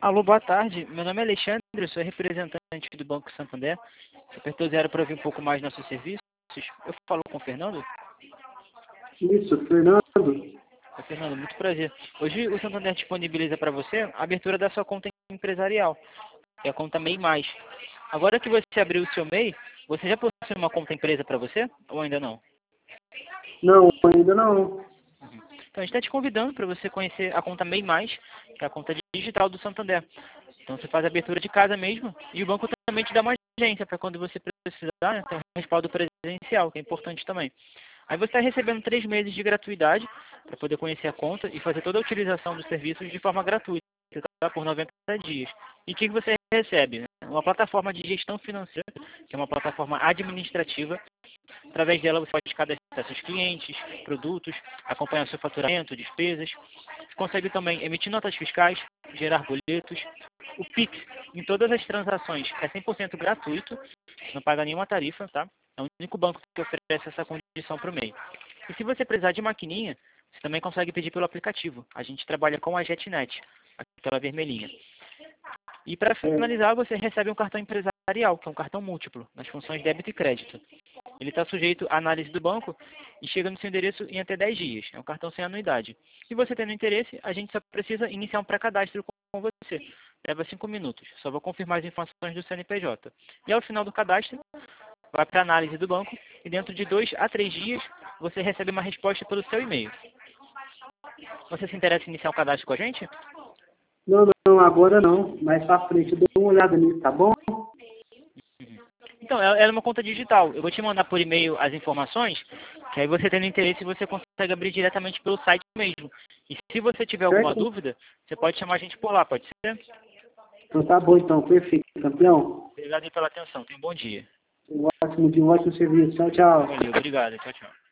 Alô, boa tarde. Meu nome é Alexandre, eu sou representante do Banco Santander. Você apertou 0 para ouvir um pouco mais nossos serviços. Eu falo com o Fernando? Isso, Fernando. Fernando, muito prazer. Hoje o Santander disponibiliza para você a abertura da sua conta empresarial, que é a conta MEI+. Agora que você abriu o seu MEI, você já possui uma conta empresa para você ou ainda não? Não, ainda não. Então, a gente está te convidando para você conhecer a conta MEI+, que é a conta digital do Santander. Então, você faz a abertura de casa mesmo e o banco também te dá uma agência para quando você precisar, né, ter um respaldo presencial, que é importante também. Aí você está recebendo 3 meses de gratuidade para poder conhecer a conta e fazer toda a utilização dos serviços de forma gratuita, tá? Por 90 dias. E o que você recebe? Né? Uma plataforma de gestão financeira, que é uma plataforma administrativa. Através dela você pode cadastrar seus clientes, produtos, acompanhar seu faturamento, despesas. Você consegue também emitir notas fiscais, gerar boletos. O Pix, em todas as transações, é 100% gratuito, não paga nenhuma tarifa, tá? É o único banco que oferece essa condição para o MEI. E se você precisar de maquininha, você também consegue pedir pelo aplicativo. A gente trabalha com a JetNet, aquela vermelhinha. E para finalizar, você recebe um cartão empresarial, que é um cartão múltiplo, nas funções débito e crédito. Ele está sujeito à análise do banco e chega no seu endereço em até 10 dias. É um cartão sem anuidade. Se você tendo interesse, a gente só precisa iniciar um pré-cadastro com você. Leva 5 minutos. Só vou confirmar as informações do CNPJ. E ao final do cadastro, vai para a análise do banco e dentro de 2 a 3 dias você recebe uma resposta pelo seu e-mail. Você se interessa em iniciar um cadastro com a gente? Não, agora não. Mais pra frente eu dou uma olhada nisso, tá bom? Então, ela é uma conta digital. Eu vou te mandar por e-mail as informações, que aí você tendo interesse, você consegue abrir diretamente pelo site mesmo. E se você tiver alguma Certo? dúvida, você pode chamar a gente por lá, pode ser? Então tá bom, então. Perfeito, campeão. Obrigado aí pela atenção. Tenha um bom dia. Um ótimo dia, um ótimo serviço. Tchau, tchau. Valeu, obrigado. Tchau, tchau.